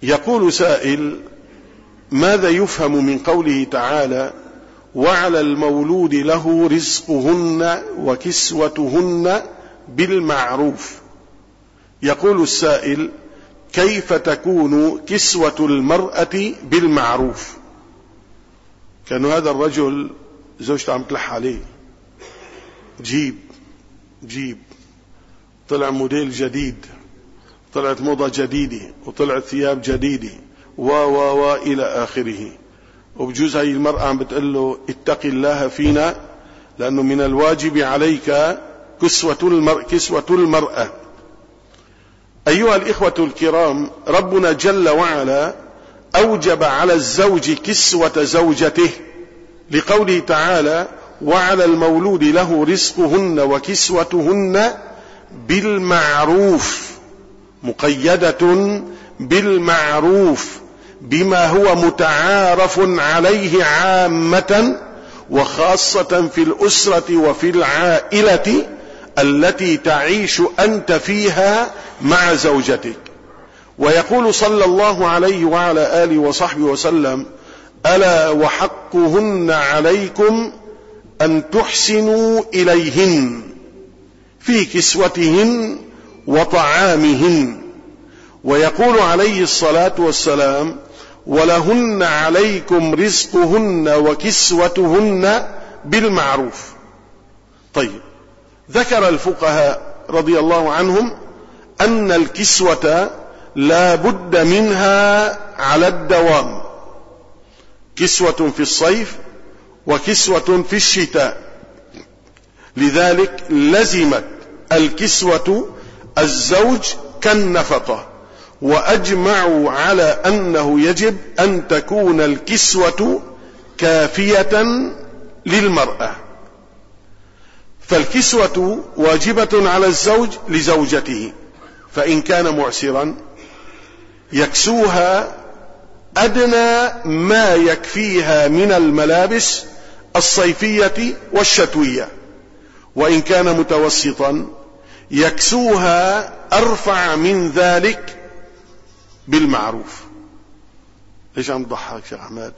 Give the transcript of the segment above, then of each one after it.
يقول سائل: ماذا يفهم من قوله تعالى: وعلى المولود له رزقهن وكسوتهن بالمعروف؟ يقول السائل: كيف تكون كسوة المرأة بالمعروف؟ كان هذا الرجل زوجته عم تلح عليه، جيب طلع موديل جديد، طلعت موضة جديدة، وطلعت ثياب جديدة إلى آخره. وبجوز هاي المرأة عم بتقول له: اتق الله فينا، لأنه من الواجب عليك كسوة المرأة. أيها الإخوة الكرام، ربنا جل وعلا أوجب على الزوج كسوة زوجته لقوله تعالى: وعلى المولود له رزقهن وكسوتهن بالمعروف، مقيدة بالمعروف، بما هو متعارف عليه عامة، وخاصة في الأسرة وفي العائلة التي تعيش أنت فيها مع زوجتك. ويقول صلى الله عليه وعلى آله وصحبه وسلم: ألا وحقهن عليكم أن تحسنوا إليهن في كسوتهن وطعامهن. ويقول عليه الصلاة والسلام: ولهن عليكم رزقهن وكسوتهن بالمعروف. طيب، ذكر الفقهاء رضي الله عنهم أن الكسوة لا بد منها على الدوام، كسوة في الصيف وكسوة في الشتاء، لذلك لزمت الكسوة الزوج كالنفقة، وأجمعوا على أنه يجب أن تكون الكسوة كافية للمرأة. فالكسوة واجبة على الزوج لزوجته، فإن كان معسرا يكسوها أدنى ما يكفيها من الملابس الصيفية والشتوية، وإن كان متوسطا يكسوها أرفع من ذلك بالمعروف. ليش عم تضحك يا أحمد؟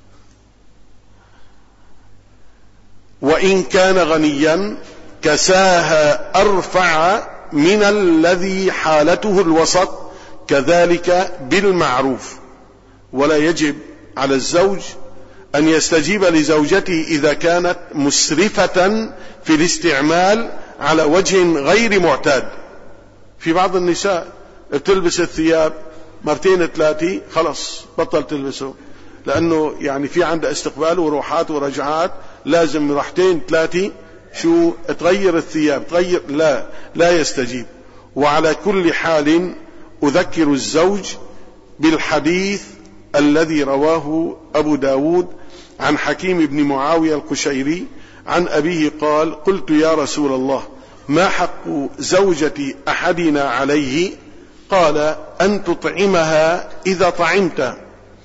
وإن كان غنيا كساها أرفع من الذي حالته الوسط، كذلك بالمعروف. ولا يجب على الزوج أن يستجيب لزوجته إذا كانت مسرفة في الاستعمال على وجه غير معتاد. في بعض النساء تلبس الثياب مرتين ثلاثة خلص بطل تلبسه، لأنه يعني في عندها استقبال وروحات ورجعات، لازم راحتين ثلاثة شو تغير الثياب، تغير، لا يستجيب. وعلى كل حال أذكر الزوج بالحديث الذي رواه أبو داود عن حكيم بن معاوية القشيري عن أبيه قال: قلت يا رسول الله، ما حق زوجة أحدنا عليه؟ قال: أن تطعمها إذا طعمت،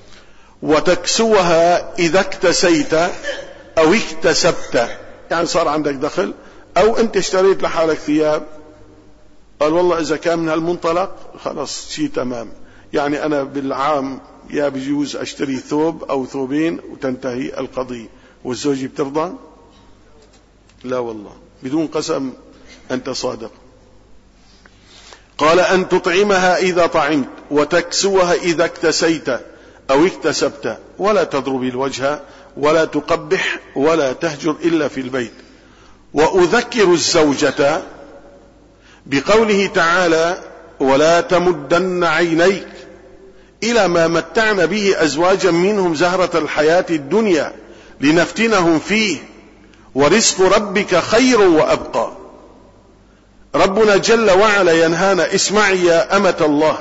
وتكسوها إذا اكتسيت أو اكتسبت، يعني صار عندك دخل أو أنت اشتريت لحالك ثياب. قال: والله إذا كان من هالمنطلق خلاص شيء تمام، يعني أنا بالعام يا بجوز أشتري ثوب أو ثوبين وتنتهي القضية. والزوجة بترضى؟ لا والله، بدون قسم أنت صادق. قال: أن تطعمها إذا طعمت، وتكسوها إذا اكتسيت أو اكتسبت، ولا تضرب الوجه ولا تقبح ولا تهجر إلا في البيت. وأذكر الزوجة بقوله تعالى: ولا تمدن عينيك إلى ما متعنا به أزواجا منهم زهرة الحياة الدنيا لنفتنهم فيه ورزق ربك خير وأبقى. ربنا جل وعلا ينهانا، اسمعي يا أمة الله،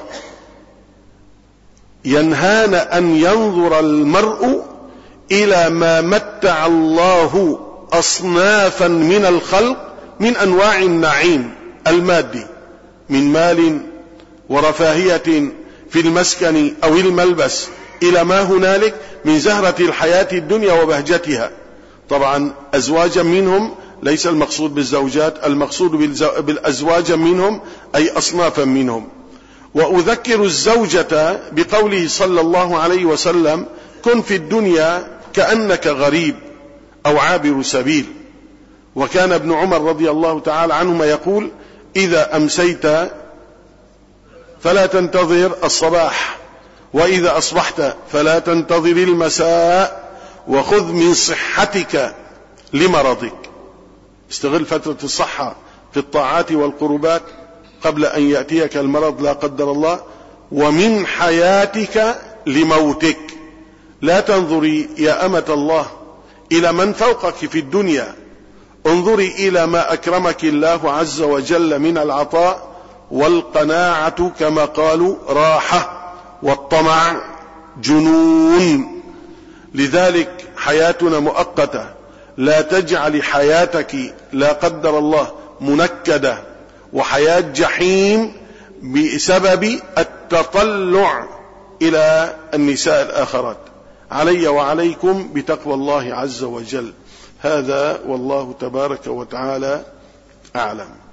ينهانا أن ينظر المرء إلى ما متع الله أصنافا من الخلق من أنواع النعيم المادي، من مال ورفاهية في المسكن أو الملبس، إلى ما هنالك من زهرة الحياة الدنيا وبهجتها. طبعا أزواجا منهم ليس المقصود بالزوجات، المقصود بالأزواج منهم أي أصنافا منهم. وأذكر الزوجة بقوله صلى الله عليه وسلم: كن في الدنيا كأنك غريب أو عابر سبيل. وكان ابن عمر رضي الله تعالى عنهما يقول: إذا أمسيت فلا تنتظر الصباح، وإذا أصبحت فلا تنتظر المساء، وخذ من صحتك لمرضك. استغل فترة الصحة في الطاعات والقربات قبل أن يأتيك المرض لا قدر الله، ومن حياتك لموتك. لا تنظري يا أمة الله إلى من فوقك في الدنيا، انظري إلى ما أكرمك الله عز وجل من العطاء، والقناعة كما قالوا راحة، والطمع جنون. لذلك حياتنا مؤقتة، لا تجعل حياتك لا قدر الله منكدة وحياة جحيم بسبب التطلع إلى النساء الآخرات. علي وعليكم بتقوى الله عز وجل. هذا والله تبارك وتعالى أعلم.